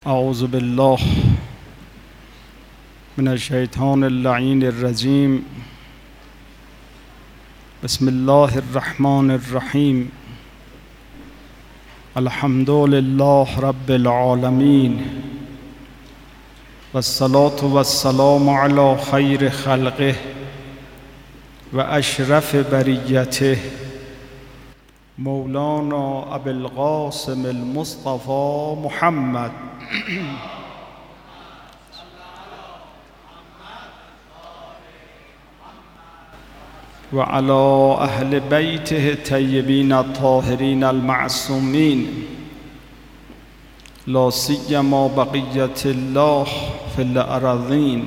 اعوذ بالله من الشیطان اللعین الرجیم. بسم الله الرحمن الرحیم. الحمد لله رب العالمین والصلاة والسلام علی خیر خلقه و اشرف بریته مولانا ابی القاسم المصطفى محمد و علی اهل بیته الطیبین الطاهرین المعصومین لا سیما بقیة الله فی الارضین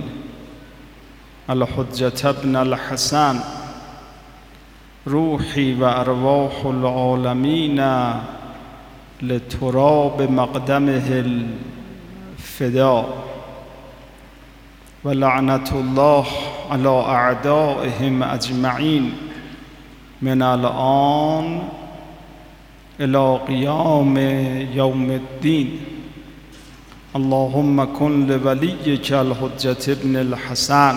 الحجة ابن الحسن روحی و ارواح العالمین لتراب مقدمه الفدا و لعنت الله علی اعدائهم اجمعین من الآن الی قیام یوم الدین. اللهم کن لولیک الحجة ابن الحسن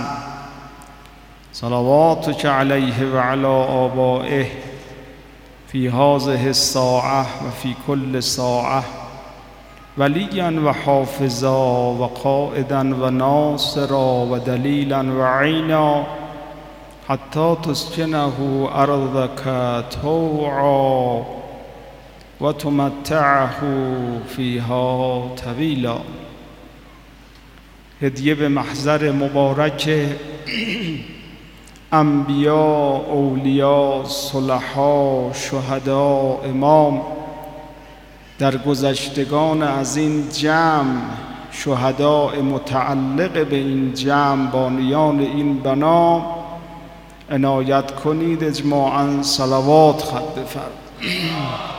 صلواتک علیه و علی آبائه فی هذه الساعة و فی کل ساعة ولیا و حافظا و قائدا و ناصرا و دلیلا و عینا حتی تسکنه ارضک طوعا و تمتعه فیها طویلا. هدیه به محضر مبارک انبیا، اولیا، صلحا، شهدا، امام در گذشتگان از این جمع، شهداء متعلق به این جمع، بانیان این بنا عنایت کنید. اجماعاً صلوات خط بفرمایید.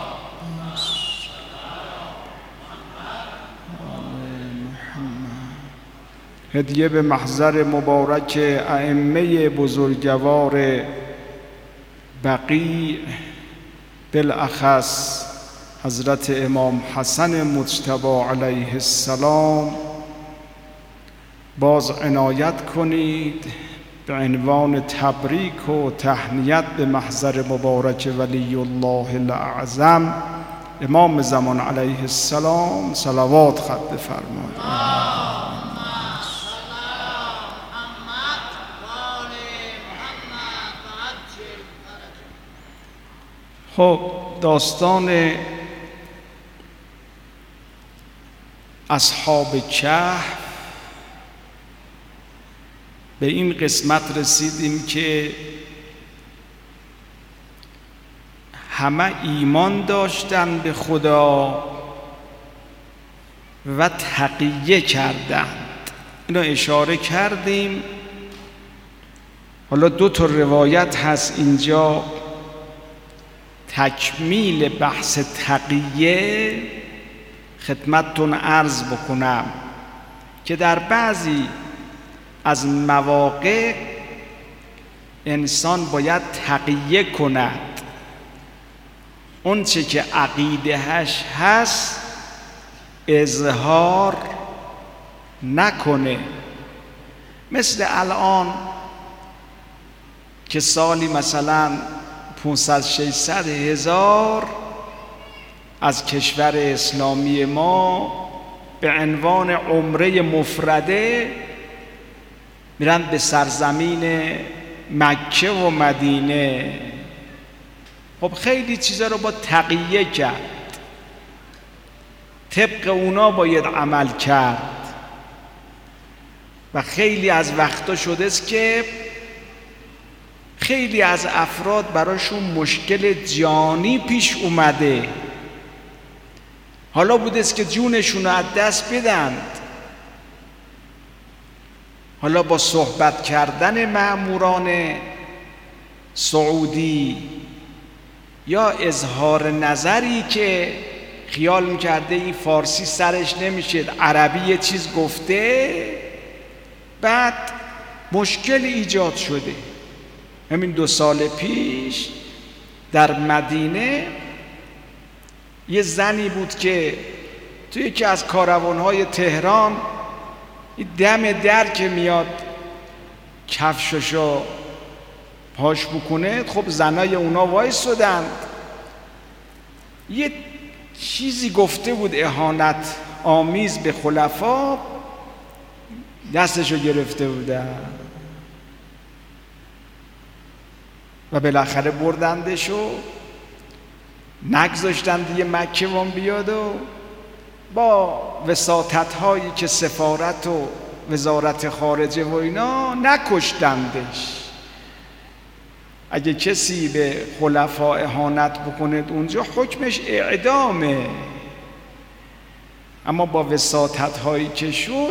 هدیه به محضر مبارک ائمه بزرگوار بقیع، بالاخص حضرت امام حسن مجتبی علیه السلام. باز عنایت کنید به عنوان تبریک و تهنیت به محضر مبارک ولی الله الاعظم امام زمان علیه السلام صلوات خط بفرمایید. خب، داستان اصحاب کهف به این قسمت رسیدیم که همه ایمان داشتند به خدا و تقیه کردند. اینو اشاره کردیم. حالا دو تا روایت هست اینجا تکمیل بحث تقیه خدمتتون عرض بکنم که در بعضی از مواقع انسان باید تقیه کند، اون چه که عقیدهش هست اظهار نکنه. مثل الان که سالی مثلا 500-600 هزار از کشور اسلامی ما به عنوان عمره مفرده میرن به سرزمین مکه و مدینه. خب خیلی چیزا رو با تقیه کرد، طبق اونا باید عمل کرد و خیلی از وقتا شده است که خیلی از افراد براشون مشکل جانی پیش اومده، حالا بوده است که جونشون رو از دست بدند. حالا با صحبت کردن مأموران سعودی یا اظهار نظری که خیال میکرده این فارسی سرش نمیشه، عربی یه چیز گفته، بعد مشکل ایجاد شده. همین 2 سال پیش در مدینه یه زنی بود که توی یکی از کاروان‌های تهران این دم در که میاد کفششو پاش بکنه، خب زنای اونا وایسادند، یه چیزی گفته بود اهانت آمیز به خلفا، دستشو گرفته بودن و بالاخره بردندش و نگذاشتن دیگه مکه وام بیاد و با وساطت هایی که سفارت و وزارت خارجه و اینا نکشتندش. اگه کسی به خلفا اهانت بکنه اونجا حکمش اعدامه، اما با وساطت هایی که شد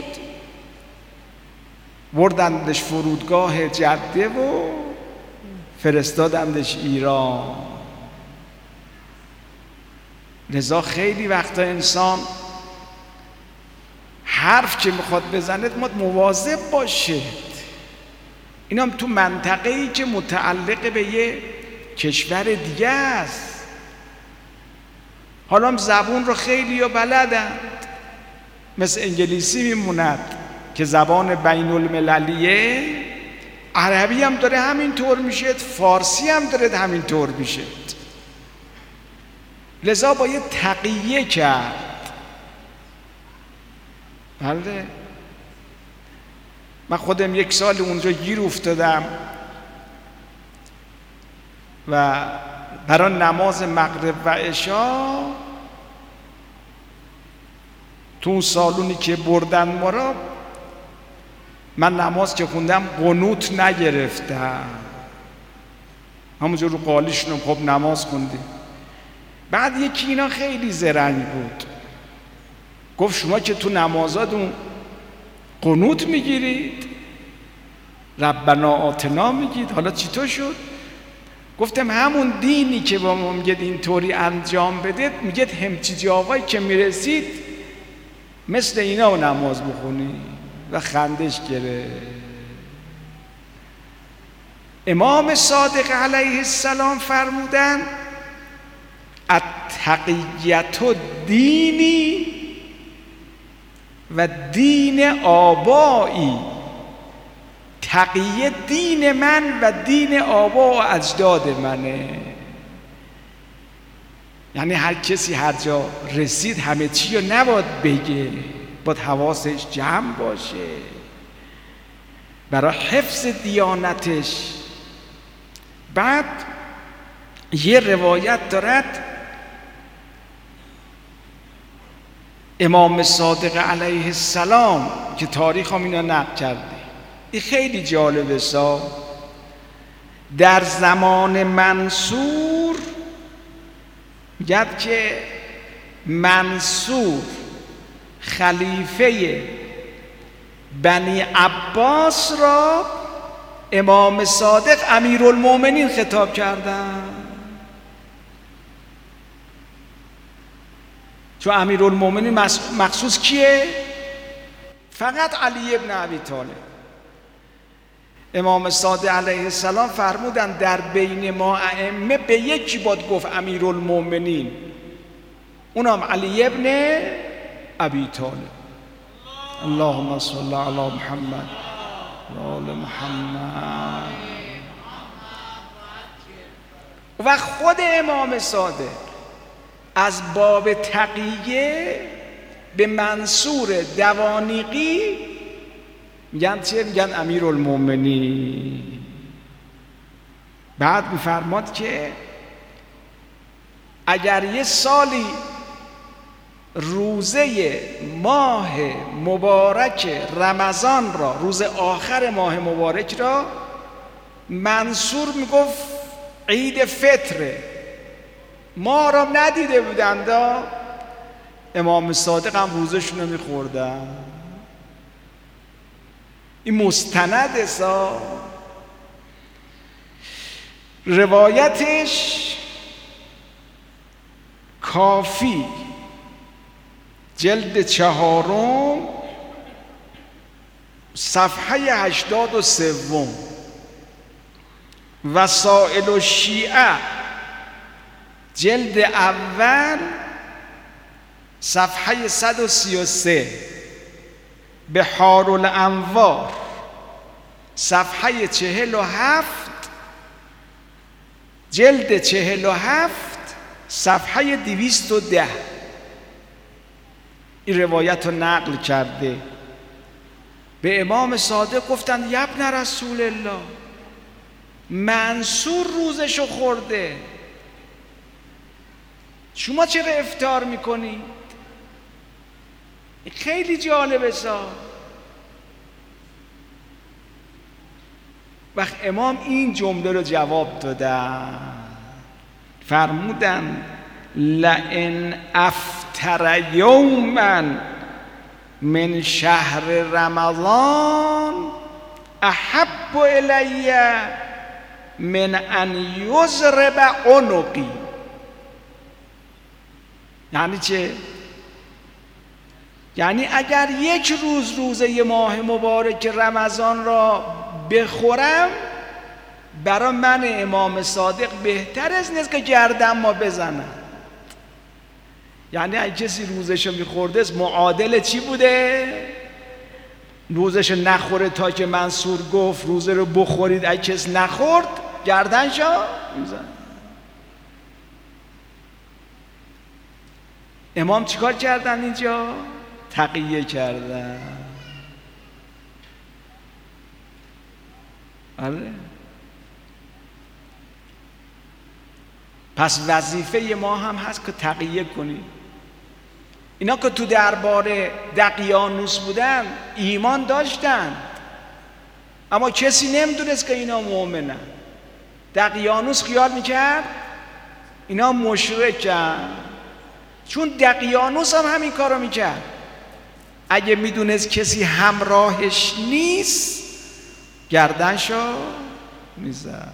بردندش فرودگاه جده و فرستادندش ایران. لذا خیلی وقتا انسان حرف که میخواد بزنه مواظب باشه. این هم تو منطقه‌ای که متعلق به یه کشور دیگه است. حالا زبون رو خیلی ها بلدند، مثل انگلیسی میموند که زبان بین المللیه، عربی هم داره همین طور میشه، فارسی هم داره همین طور میشه. لذا باید تقیه کرد. بله، من خودم 1 سال اونجا گیر افتادم و برای نماز مغرب و عشا تو اون سالونی که بردن ما را، من نماز که خوندم قنوت نگرفتم، همونجا رو قالیشونم خب نماز خوندیم. بعد یکی اینا خیلی زرنگ بود، گفت شما که تو نمازاتون قنوت میگیرید، ربنا آتنا میگید، حالا چطور شد؟ گفتم همون دینی که با ما میگید اینطوری انجام بدید، میگید همچی جاهایی که میرسید مثل اینا و نماز بخونی. و خندش گرفت. امام صادق علیه السلام فرمودن التقیت دینی و دین آبایی، تقیه دین من و دین آبا و اجداد منه. یعنی هر کسی هر جا رسید همه چی رو نباید بگه، باید حواسش جمع باشه برای حفظ دیانتش. بعد یه روایت دارد امام صادق علیه السلام که تاریخ هم اینا نقل کرده، این خیلی جالبه سا. در زمان منصور میگد که منصور خلیفه بنی عباس را امام صادق امیرالمومنین خطاب کردن، چون امیرالمومنین مخصوص کیه؟ فقط علی ابن ابی طالب. امام صادق علیه السلام فرمودن در بین ما ائمه به یکی باید گفت امیرالمومنین، اونم علی ابن ابی طالب. اللهم صل علی محمد و آل محمد. و خود امام صادق از باب تقیه به منصور دوانیقی میگن چه؟ میگن امیرالمومنین. بعد میفرماد که اگر یه سالی روزه ماه مبارک رمضان را، روز آخر ماه مبارک را، منصور میگفت عید فطره، ما را ندیده بودند، امام صادق هم روزشون رو میخوردن. این مستند سا. روایتش کافی جلد 4 صفحه 83، وسائل الشیعه جلد 1 صفحه 133 بحار الانوار، صفحه 47 جلد 47 صفحه 210 این روایت رو نقل کرده. به امام صادق گفتند ابن رسول الله، منصور روزشو خورده، شما چرا افطار میکنید؟ خیلی جالبه وقت امام این جمله رو جواب دادن، فرمودن لئن افطر یوما من شهر رمضان احب الی من ان یضرب عنقی. یعنی چه؟ یعنی اگر یک روز روزه ماه مبارک رمضان را بخورم، برای من امام صادق بهتر از نیست که گردن ما بزنم. یعنی اگه کسی روزشو میخورده معادل چی بوده؟ روزشو نخوره تا که منصور گفت روزه رو بخورید، اگه کس نخورد گردنشو میزن. امام چیکار کردن اینجا؟ تقیه کردن. آره. پس وظیفه ما هم هست که تقیه کنیم. اینا که تو دربار دقیانوس بودن ایمان داشتن، اما کسی نمیدونست که اینا مؤمنن. دقیانوس خیال میکرد اینا مشرکن، چون دقیانوس هم همین کارو میکرد. اگه میدونست کسی همراهش نیست گردنشو میزد.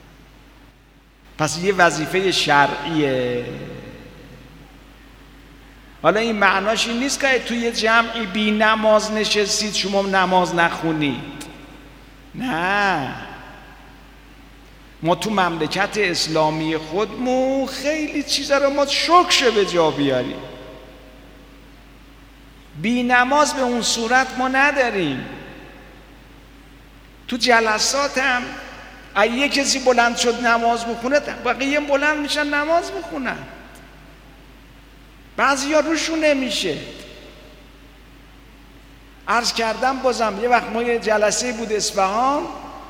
پس یه وظیفه شرعیه. حالا این معناش این نیست که توی جمعی بی نماز نشستید شما نماز نخونید. نه، ما تو مملکت اسلامی خودمون خیلی چیزا رو ما شکر به جا بیاریم. بی نماز به اون صورت ما نداریم. تو جلسات هم اگه یه کسی بلند شد نماز بخونه، بقیه بلند میشن نماز بخونن. بعضی ها روشون نمیشه. عرض کردم بازم یه وقت ما یه جلسه بود اصفهان،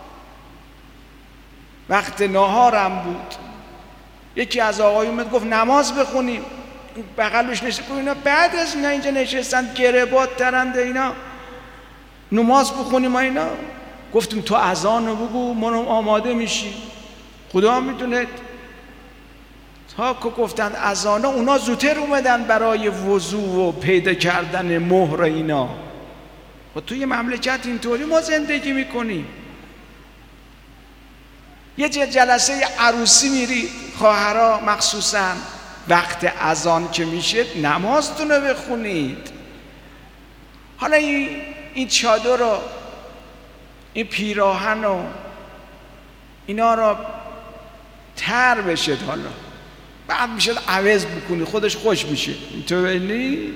وقت ناهارم بود، یکی از آقایون اومد گفت نماز بخونیم. بغلش نشست گفت اینا بعد از اینا اینجا نشستن گربات ترنده، اینا نماز بخونیم. اینا گفتیم تو اذان رو بگو ما آماده میشیم. خدا میدونه تا که گفتند اذان اونا زودتر اومدن برای وضو و پیدا کردن مهر اینا. و توی مملکت اینطوری ما زندگی میکنیم. یه جلسه عروسی میرید خواهرها مخصوصا وقت اذان که میشه نمازتون رو بخونید. حالا این چادر رو، این پیراهن رو، اینا رو تر بشه، حالا بعد میشه عوض بکنی خودش خوش میشه. اینطور نی؟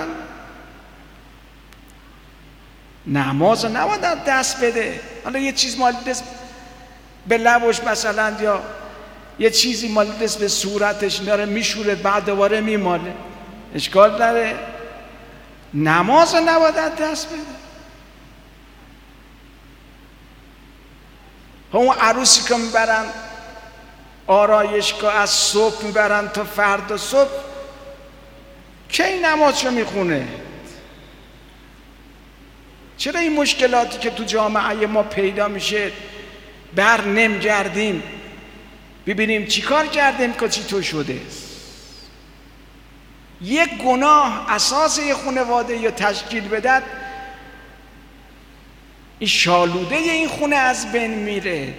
نماز رو نباید دست بده. حالا یه چیز مالی دست به لبش مثلا، یا یه چیزی مالی دست به صورتش داره میشوره بعد دوباره میماله، اشکال داره. نماز رو نباید دست بده. اون عروسی که میبرن آرایشگاه از صبح میبرن تا فردا صبح، کی نمازشو میخونه؟ چرا این مشکلاتی که تو جامعه ما پیدا میشه بر نمیگردیم ببینیم چی کار کردیم که چی تو شده؟ یک گناه اساس یک خانواده یا تشکیل بدد، این شالوده این خونه از بین میره.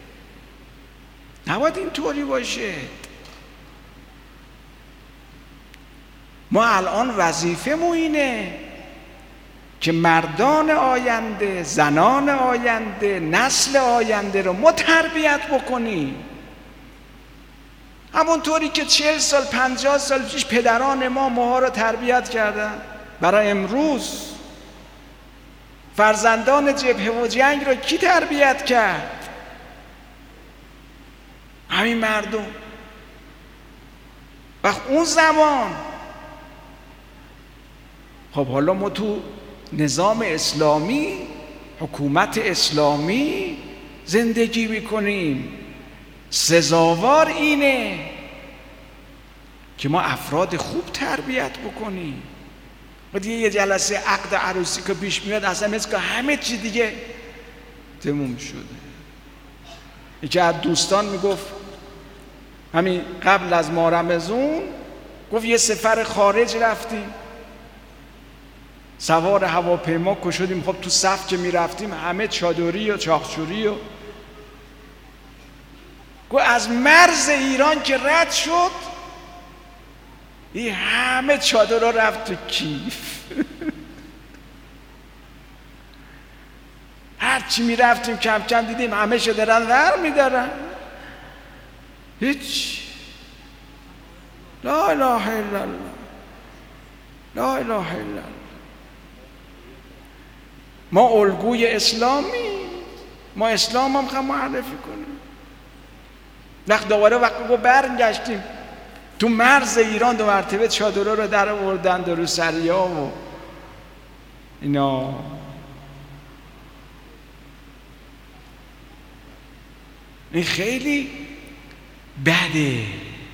نباید اینطوری باشه. ما الان وظیفه‌مون اینه که مردان آینده، زنان آینده، نسل آینده رو ما تربیت بکنیم. همونطوری که 40 سال 50 سال پیش پدران ما رو تربیت کردن، برای امروز فرزندان جبهه و جنگ رو کی تربیت کرد؟ همین مردم. و اون زمان خب حالا ما تو نظام اسلامی، حکومت اسلامی زندگی میکنیم، سزاوار اینه که ما افراد خوب تربیت بکنیم. و دیگه یه جلسه عقد عروسی که پیش میاد اصلا مثل که همه چی دیگه تموم شده. یکی از دوستان میگفت همین قبل از ماه رمضان، گفت یه سفر خارج رفتیم، سوار هواپیما که شدیم، خب تو صف که میرفتیم همه چادری و چاخچوری و گفت از مرز ایران که رد شد این همه چادرها رفت تو کیف. هرچی میرفتیم کم کم دیدیم همه شو دارن ور میدارن. هیچ. لا اله الا الله، لا اله الا الله. ما الگوی اسلامی، ما اسلام هم خواهم معرفی کنیم. وقت دوباره وقتی که برگشتیم تو مرز ایران 2 مرتبه چادرها رو در آوردن در روسریا و اینا. این خیلی بده.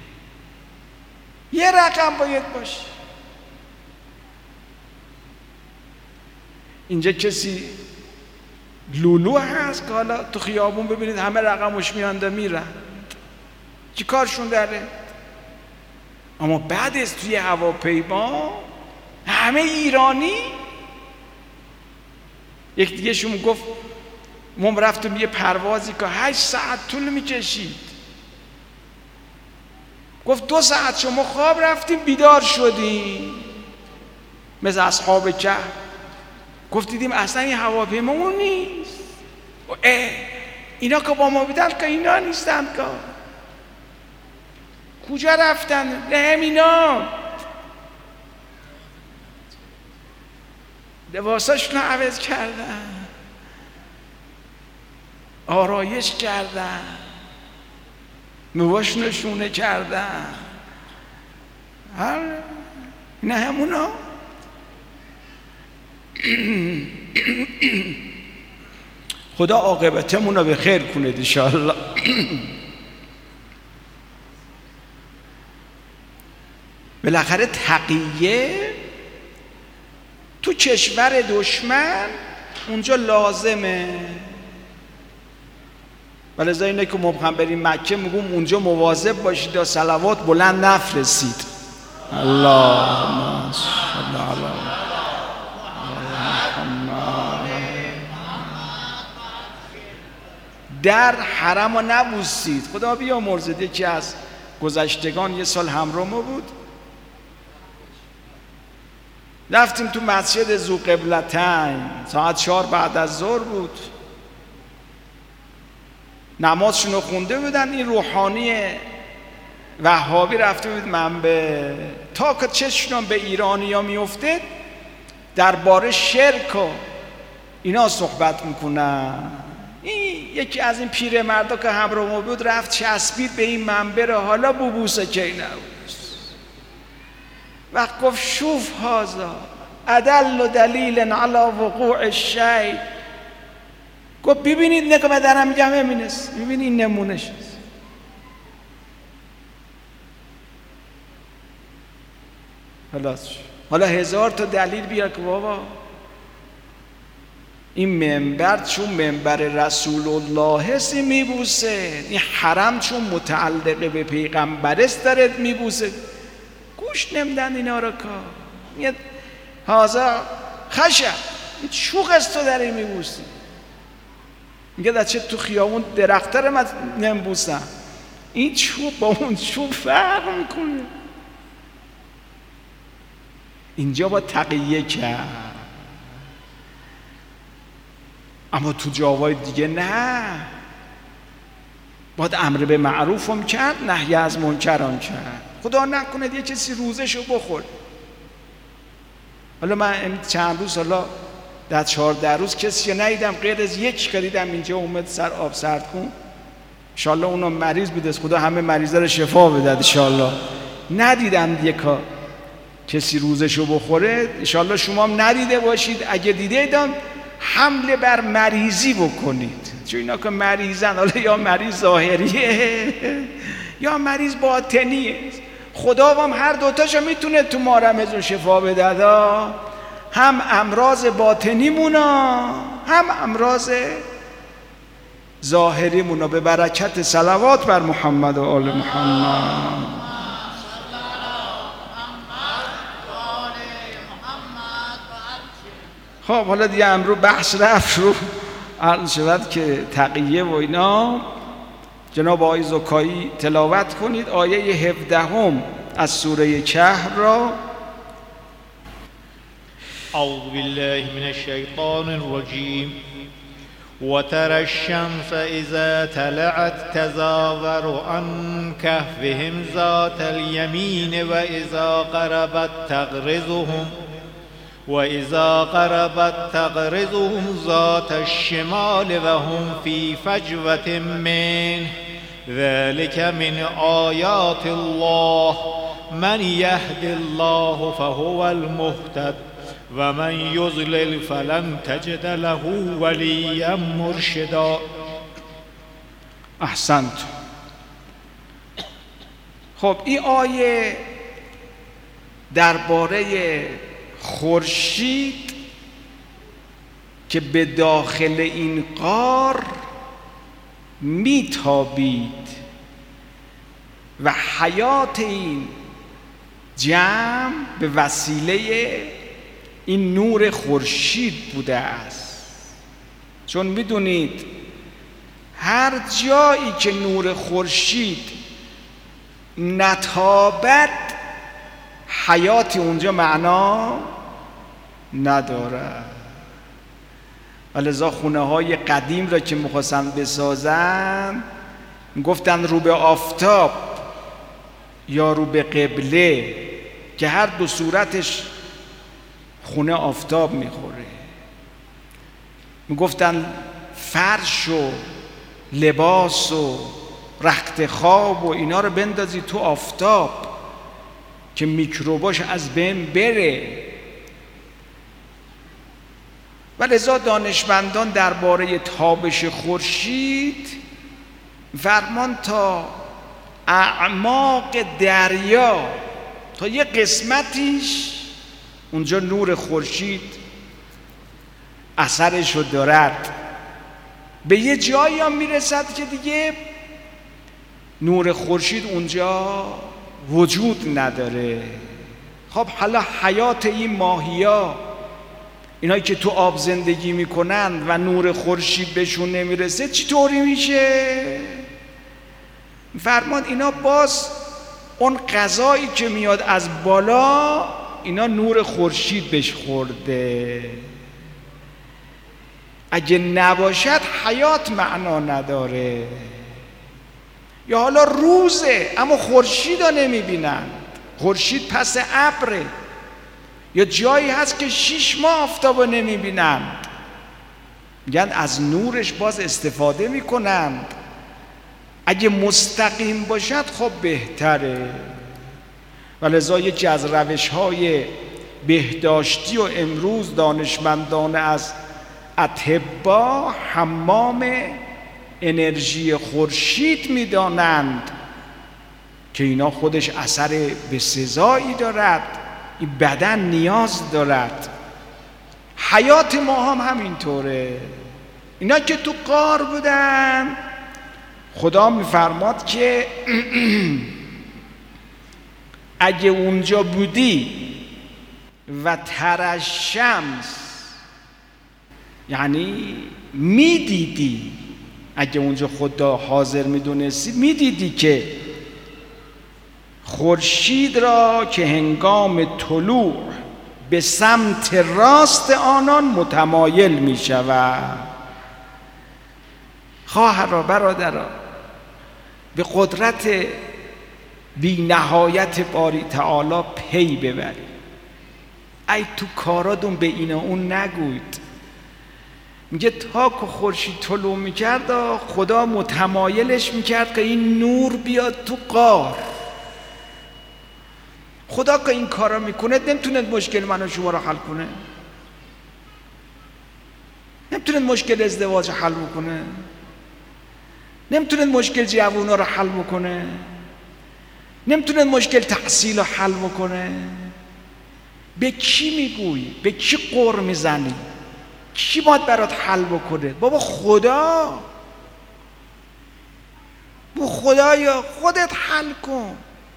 یه رقم باید باشه. اینجا کسی لولو هست که حالا تو خیابون ببینید همه رقمش میانده میرن، چی کارشون داره؟ اما بعد از توی هواپیما همه ایرانی. یک دیگه شون گفت ما رفتم یه پروازی که 8 ساعت طول میکشید، گفت 2 ساعت شما خواب رفتیم بیدار شدیم مثل اصحاب کهف. گفت دیدیم اصلا این هواپیما اون نیست. اینا که با ما بیدن که اینا نیستن که کجا رفتن؟ اینا لباساشون رو عوض کردن، آرایش کردن، موهاشون رو شونه کردن. نه همونا. خدا عاقبتمون رو به خیر کنه انشاءالله. بالاخره تقیه تو کشور دشمن اونجا لازمه. ولذا اینه که مبهم بریم مکه میگم اونجا مواظب باشید تا صلوات بلند نفرستید. اللهم صل علی محمد. در حرم رو نبوسید. خدا بیامرزد. یکی از گذشتگان یه سال همراه ما بود، رفتیم تو مسجد ذوالقبلتین، ساعت 4 بعد از ظهر بود، نمازشون رو خونده بودن. این روحانی وهابی رفته بود منبع، تا که چشمشون به ایرانی ها میفته درباره شرک و اینا صحبت میکنن. این یکی از این پیر مردا که همراه ما بود رفت چسبید به این منبر، حالا ببوسه که نبوس. وقت گفت شوف هذا ادل دلیل علی وقوع الشیء. گفت ببینید نه که من دارم میگم همینست، ببینید این نمونهش است. حالا 1000 تا دلیل بیار که بابا این منبر چون منبر رسول الله هست میبوسه، این حرم چون متعلق به پیغمبر است داره میبوسه. گوش نمیدن اینا رو کار. میاد هازا خشب این چوق است تو داری میبوسی. میگه در چه تو خیابون درخته رو من نمیبوسم، این چوب با اون چوب فرق میکنه. اینجا با تقیه کرد، اما تو جاهای دیگه نه. باید امر به معروف هم کرد، نهی از منکر هم کرد. خدا نکنه یه کسی روزشو بخور. حالا من چند روز حالا در 14 روز کسی رو ندیدم غیر از یک که دیدم اینجا اومد سر آب سرد کن، انشالله اونم مریض بوده، خدا همه مریضا رو شفا بده انشالله. ندیدم دیگه کسی روزشو بخوره، انشالله شما هم ندیده باشید. اگه دیده ایدان حمله بر مریضی بکنید، چون اینا که مریضن، حالا یا مریض ظاهریه یا مریض باطنیه. خدا هم هر دوتاشو میتونه تو ما رمضان شفا بده، هم امراض باطنیمونا هم امراض ظاهریمونا، به برکت صلوات بر محمد و آل محمد. خب حالا دیگه امرو بحث رفت رو عرض شود که تقیه و اینا. جناب آقای زکایی تلاوت کنید آیه 17 از سوره کهف را. اعوذ بالله من الشیطان الرجیم وترى الشمس اذا طلعت تزاور عن كهفهم ذات اليمين وإذا قربت تغرزهم ذات الشمال وهم في فجوة منه ذلك من آيات الله من يهد الله فهو المهتد ومن يضلل فلن تجد له وليا مرشدا. احسنت. خب این آیه درباره خورشید که به داخل این غار میتابید و حیات این جمع به وسیله این نور خورشید بوده است. چون میدونید هر جایی که نور خورشید نتابد حیاتی اونجا معنا نداره. ولذا خونه های قدیم را که میخواستن بسازن گفتن رو به آفتاب یا رو به قبله، که هر دو صورتش خونه آفتاب میخوره. میگفتن فرش و لباس و رخت خواب و اینا رو بندازی تو آفتاب که میکروباش از بین بره. و لذا دانشمندان درباره تابش خورشید فرمان تا اعماق دریا، تا یه قسمتیش اونجا نور خورشید اثرش رو دارد. به یه جایی هم میرسد که دیگه نور خورشید اونجا وجود نداره. خب حالا حیات این ماهیا، اینایی که تو آب زندگی میکنن و نور خورشید بهشون نمیرسه چطوری میشه؟ فرمان اینا باز اون غذایی که میاد از بالا اینا نور خورشید بهش خورده. اگه نباشد حیات معنا نداره. یا حالا روزه اما خورشید رو نمیبینن، خورشید پس ابره. یا جایی هست که 6 ماه آفتاب رو نمیبینند، میگن از نورش باز استفاده میکنند. اگه مستقیم باشد خب بهتره. ولذا یکی از روش‌های بهداشتی و امروز دانشمندان از اطبا حمام انرژی خورشید میدانند که اینا خودش اثر بسزایی دارد، این بدن نیاز دارد. حیات ما هم همینطوره. اینا که تو غار بودن خدا میفرماد که اگه اونجا بودی و تر شمس، یعنی میدیدی، اگه اونجا خدا حاضر میدونستی میدیدی که خورشید را که هنگام طلوع به سمت راست آنان متمایل می شود. خواهرها برادرها، به قدرت بی نهایت باری تعالی پی ببرید. ای تو کاراتون به این و اون نگوید. میگه تا که خورشید طلوع میکرد خدا متمایلش میکرد که این نور بیاد تو غار. خدا که این کارا میکنه نمیتونه مشکل من و شما رو حل کنه؟ نمیتونه مشکل ازدواج حل بکنه؟ نمیتونه مشکل جوونا رو حل بکنه؟ نمیتونه مشکل تحصیل رو حل بکنه؟ به کی میگویی؟ به کی قر میزنی؟ کی باید برات حل بکنه؟ بابا خدا. بابا خدایا خودت حل کن.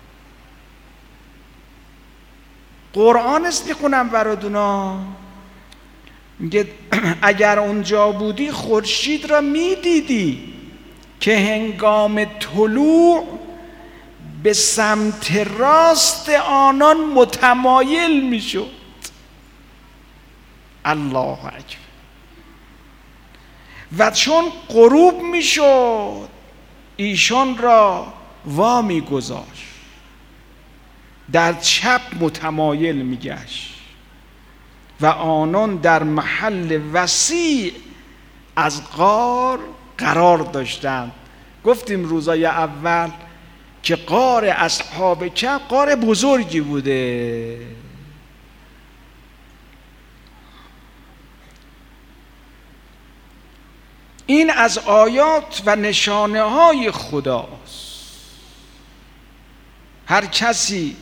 قرآن است میخونم براتونا. میگه اگر اونجا بودی خورشید را میدیدی که هنگام طلوع به سمت راست آنان متمایل میشد. الله اکبر. و چون غروب میشد ایشان را وامی گذاشت، در چپ متمایل میگشت و آنان در محل وسیع از غار قرار داشتند. گفتیم روزای اول که غار اصحاب کهف غار بزرگی بوده. این از آیات و نشانه های خداست. هر کسی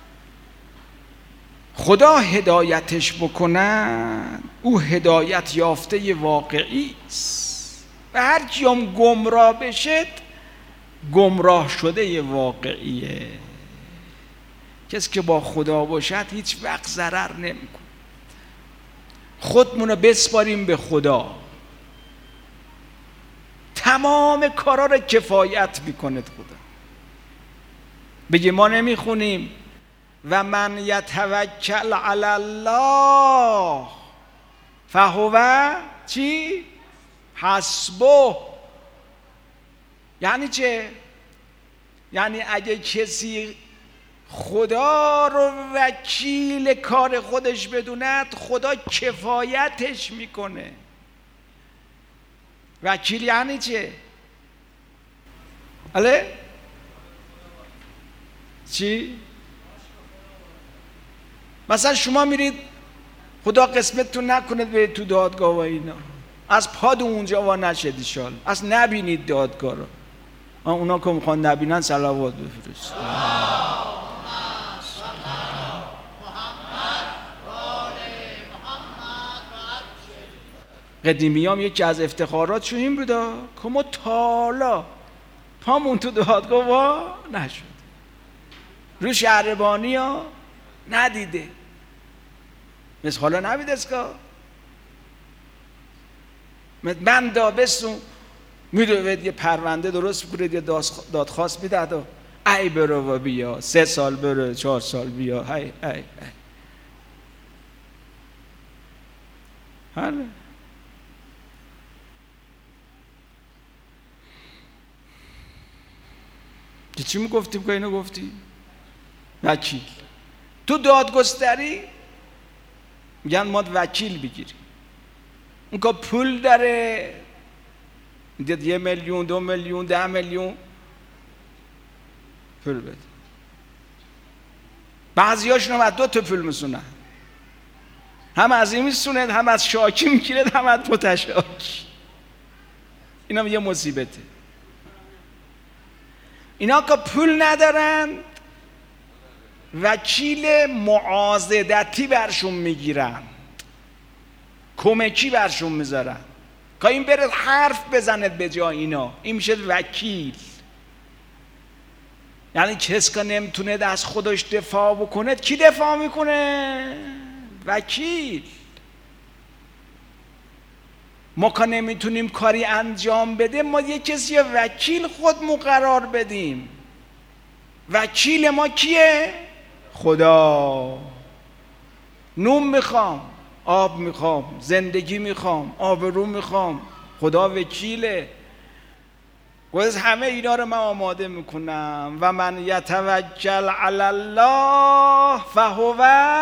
خدا هدایتش بکنه او هدایت یافته واقعی است و هر کیم گمراه بشه گمراه شده واقعیه. کسی که با خدا باشد هیچ وقت ضرر نمیکنه. خودمونو بسپاریم به خدا، تمام کارا رو کفایت میکنه خدا. بگه ما نمیخونیم و من یتوکل علی الله فهو چی؟ حسبه. یعنی چه؟ یعنی اگه کسی خدا رو وکیل کار خودش بدوند خدا کفایتش میکنه. وکیل یعنی چه؟ اله؟ چی؟ مثلا شما میرید خدا قسمتتون نکنه برید تو دادگاه و اینا، از پاد اونجا وا نشد ایشال، از نبینید دادگاه رو. اونا که میخوان نبینن صلوات بفرست. قدیمیام یکی از افتخارات این بودا که ما تالا پامون تو دادگاه وا نشد، رو شهربانی ها ندیده. مثل حالا نبید اسکا من دابستون میدوید یه پرونده درست بکنید یه دادخواست میداد و ای برو و بیا 3 سال برو 4 سال بیا ای هره. چی میگفتیم که اینو گفتی؟ وکیل. تو دادگستری میگن ما وکیل بگیریم. اون که پول داره دید 1 میلیون 2 میلیون 10 میلیون پول بده. بعضی هاشون هم از 2 تا پول میسونن، هم از این میسونن هم از شاکی میگیرد هم از متشاکی. این هم یه مصیبته. اینا که پول ندارن وکیل معاضدتی برشون میگیرن، کمکی برشون میذارن که این بره حرف بزند به جای اینا. این میشه وکیل. یعنی کسی که نمیتونه از خودش دفاع بکنه کی دفاع میکنه؟ وکیل. ما که نمیتونیم کاری انجام بده ما یه کسی وکیل خودمون قرار بدیم. وکیل ما کیه؟ خدا. نون میخوام، آب میخوام، زندگی میخوام، آبرو میخوام، خدا وکیله. گفت همه اینا رو من آماده میکنم و من یتوکل علی الله فهو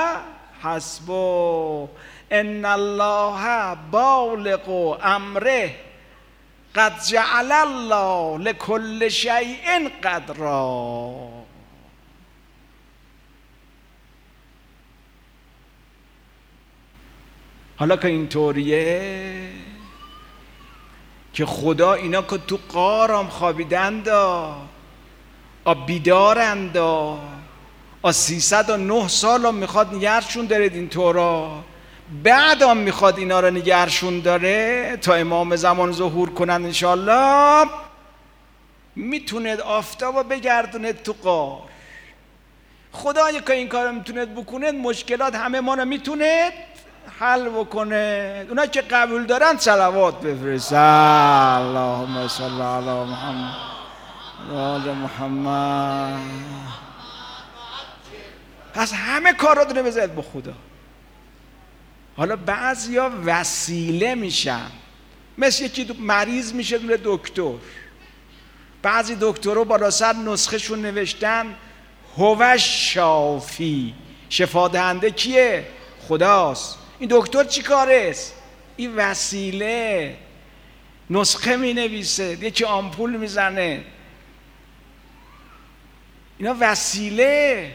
حسبه ان الله بالغ امره قد جعل الله لكل شیء قدرا. حالا که اینطوریه که خدا اینا که تو غارم خوابیدند بیدارند 309 سال میخواد نگرشون دارید اینطورا، بعد هم میخواد اینا رو نگرشون داره تا امام زمان ظهور کنن انشالله، میتوند آفتابو بگردوند تو غار. خدایی که این کار میتوند بکنه مشکلات همه ما رو میتوند حل بکنه. اونا که قبول دارن صلوات بفرستن. اللهم صل علی محمد و آل محمد. پس همه کار رو دونه بذارید با خدا. حالا بعضیا وسیله میشن، مثل یکی مریض میشه دونه دکتر. بعضی دکترها بالا سر نسخه شون نوشتن هو شافی، شفا دهنده کیه؟ خداست. این دکتر چی کاره است؟ این وسیله، نسخه می نویسه، یکی آمپول میزنه، اینا وسیله.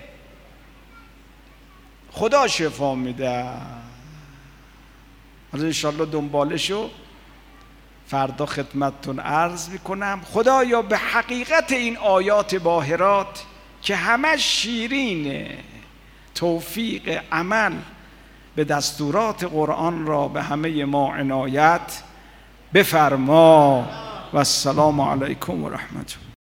خدا شفا میده. حالا انشالله دنبالشو فردا خدمتتون عرض میکنم. خدایا به حقیقت این آیات باهرات که همه شیرینه، توفیق عمل به دستورات قرآن را به همه ما عنایت بفرما. و السلام علیکم و رحمت الله.